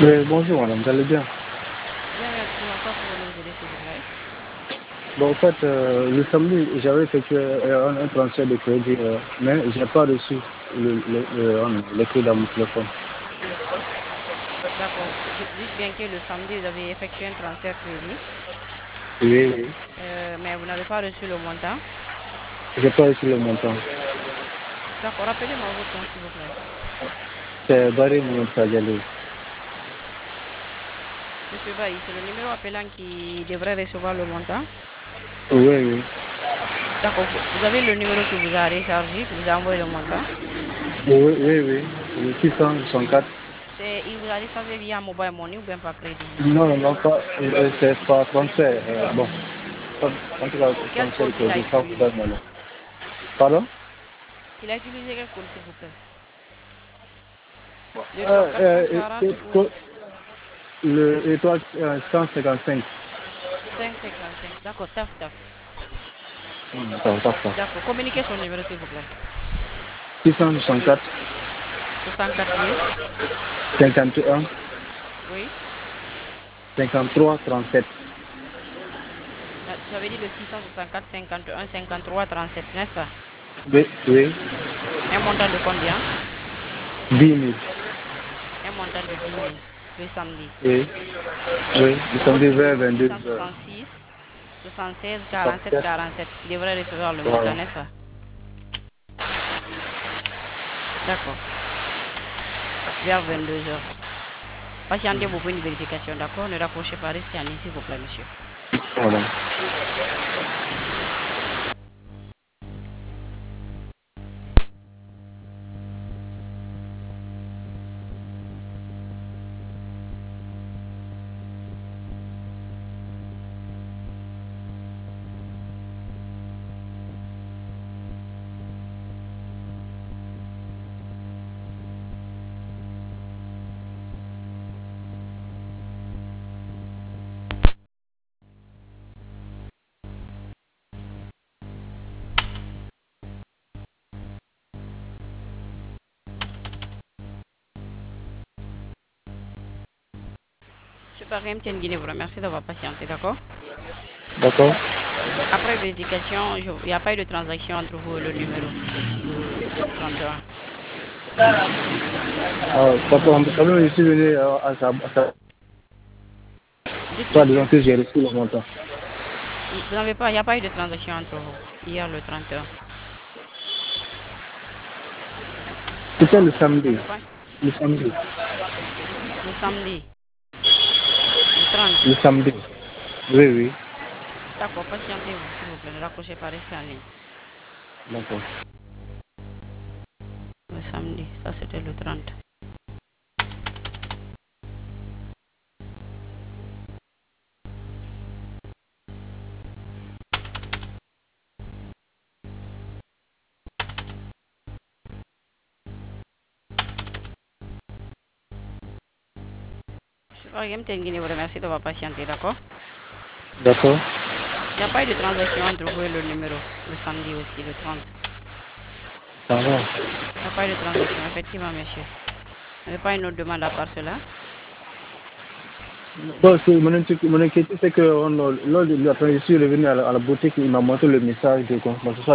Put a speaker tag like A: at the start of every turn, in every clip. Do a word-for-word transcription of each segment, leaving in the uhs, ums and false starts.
A: Mais bonjour madame, vous allez bien?
B: Bien, merci. En quoi pouvons-nous vous aider, s'il vous plaît?
A: Bon, en fait, euh, le samedi, j'avais effectué euh, un, un transfert de crédit, euh, mais je n'ai pas reçu le, le, le, euh, les clés dans mon téléphone.
B: D'accord. Vous dites bien que le samedi, vous avez effectué un transfert crédit,
A: Oui, oui.
B: euh, mais vous n'avez pas reçu le montant.
A: Je n'ai pas reçu le montant.
B: D'accord. Rappelez-moi votre nom, s'il vous plaît.
A: C'est Barry Mohamed Sadjalou.
B: Monsieur Bailly, c'est le numéro appelant qui devrait recevoir le montant.
A: Oui, oui.
B: D'accord. Vous vous avez le numéro qui vous a rechargé, qui vous a envoyé le montant.
A: Oui, oui, oui. Le six cent soixante-quatre.
B: C'est, il vous a rechargé via mobile money ou bien par crédit, monsieur.
A: Non, non, pas, euh, c'est pas transfert. Euh, bon, pas- en tout cas,
B: Quel
A: transfert de
B: code il a
A: crédit, ça vous
B: utilisé?
A: donne mon nom. Pardon?
B: Il a utilisé quel code, s'il vous plaît? L'étoile
A: euh, euh, euh,
B: quatre cent quarante
A: euh,
B: ou
A: co- Le étoile euh, cent cinquante-cinq.
B: cinq cent cinquante-cinq? D'accord, taf, taf.
A: Attends, attends, attends.
B: D'accord. Communiquez son numéro, s'il vous plaît.
A: six cent soixante-quatre,
B: soixante-quatre mille.
A: cinquante et un,
B: Oui.
A: cinquante-trois, trente-sept.
B: Ah, vous avez dit le six cent soixante-quatre cinquante et un cinquante-trois trente-sept, n'est-ce pas?
A: Oui, oui,
B: Un montant de combien?
A: dix mille.
B: Un montant de dix mille le samedi.
A: Oui, oui, nous
B: C'est
A: sommes
B: votre
A: vers
B: numéro
A: vingt-deux heures.
B: six cent soixante-six soixante-seize quarante-sept
A: trente-sept.
B: quarante-sept qui devrait recevoir le montant,
A: Voilà.
B: n'est-ce pas? D'accord. Vers vingt-deux heures. Patientez-vous pour une vérification, d'accord? Ne raccrochez pas, restez en ligne, s'il vous plaît, monsieur.
A: Voilà.
B: Monsieur Barry M T N Guinée vous remercie d'avoir patienté, d'accord?
A: D'accord.
B: Après vérification, je- il n'y a pas eu de transaction entre vous et le numéro, le trente et un.
A: Ah, d'accord. Quand même, je suis venu euh, à sa, à sa...
B: Dites,
A: Pas disant
B: monsieur.
A: que j'ai reçu le montant.
B: Vous n'avez pas, il n'y a pas eu de transaction entre vous, hier le trente et un.
A: C'était
B: D'accord?
A: le
B: Vous
A: samedi.
B: n'avez pas?
A: Le samedi.
B: Le samedi, le trente.
A: Le samedi. Oui, oui.
B: D'accord, patientez-vous, s'il vous plaît, ne raccrochez pas, restez en ligne.
A: D'accord.
B: Le samedi, ça c'était le trente. Je vais M T N Guinée vous remercie d'avoir patienté, d'accord?
A: D'accord.
B: Il n'y a pas eu de transaction entre vous et le numéro, le samedi aussi, le trente.
A: Ça va.
B: Il n'y a pas eu de transaction, effectivement, monsieur. Vous n'avez pas une autre demande à part cela?
A: Bon, c'est- mon inquiétude, mon inquiétude, c'est que on, lors de la je suis revenu à la, à la boutique, il m'a montré le message de consultation.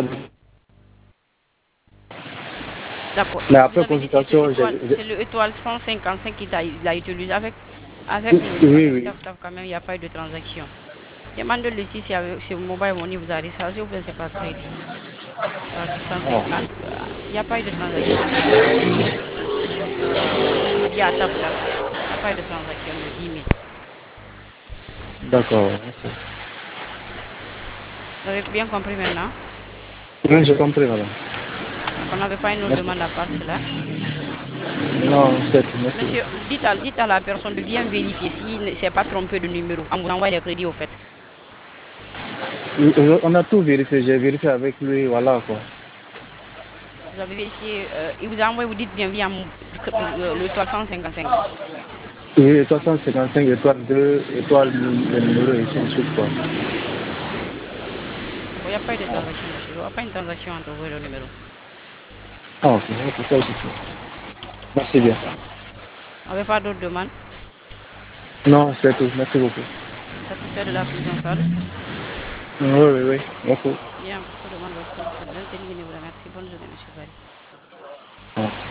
B: D'accord.
A: Mais
B: Vous
A: après
B: avez dit que c'est
A: consultation, j'ai...
B: étoile,
A: j'ai-
B: c'est le étoile cent cinquante-cinq qu'il a, il a utilisé avec, avec
A: Oui,
B: le
A: oui,
B: taf,
A: oui.
B: taf, taf, quand même, il n'y a pas eu de transaction. Demandez-le si c'est avec- c'est mobile money vous a rechargé ou bien c'est pas crédit. Alors, du cent cinquante, euh, il n'y a pas eu de transaction entre vous. Via taf, taf. Il n'y a pas eu de transaction de dix mille.
A: D'accord. Ok.
B: Vous avez bien compris maintenant?
A: Oui, j'ai compris, madame.
B: Donc, on n'avait pas une autre
A: Merci.
B: demande à part cela.
A: Non, c'est tout. Merci.
B: Monsieur, dites à, dites à la personne de bien vérifier s'il ne s'est pas trompé de numéro. On vous envoie les crédits au fait.
A: Oui, on a tout vérifié. J'ai vérifié avec lui, voilà quoi.
B: Vous avez vérifié, euh, il vous a envoyé, vous dites bien via mon- euh, le toile cent cinquante-cinq.
A: Oui, étoile cent cinquante-cinq, étoile deux, étoile, le numéro et ainsi de suite, quoi.
B: D'accord, il n'y a pas eu de transaction, monsieur. Il n'y aura pas une transaction entre vous et le numéro.
A: Ah, ok, ok, ça aussi. Merci bien.
B: On n'avait pas d'autres demandes.
A: Non, c'est tout. Merci beaucoup.
B: Satisfait de la prise en charge?
A: Oui, oui, oui. Merci.
B: Bien, pour ce demande votre solution. Merci, bonne journée, monsieur Bari.
A: Ouais.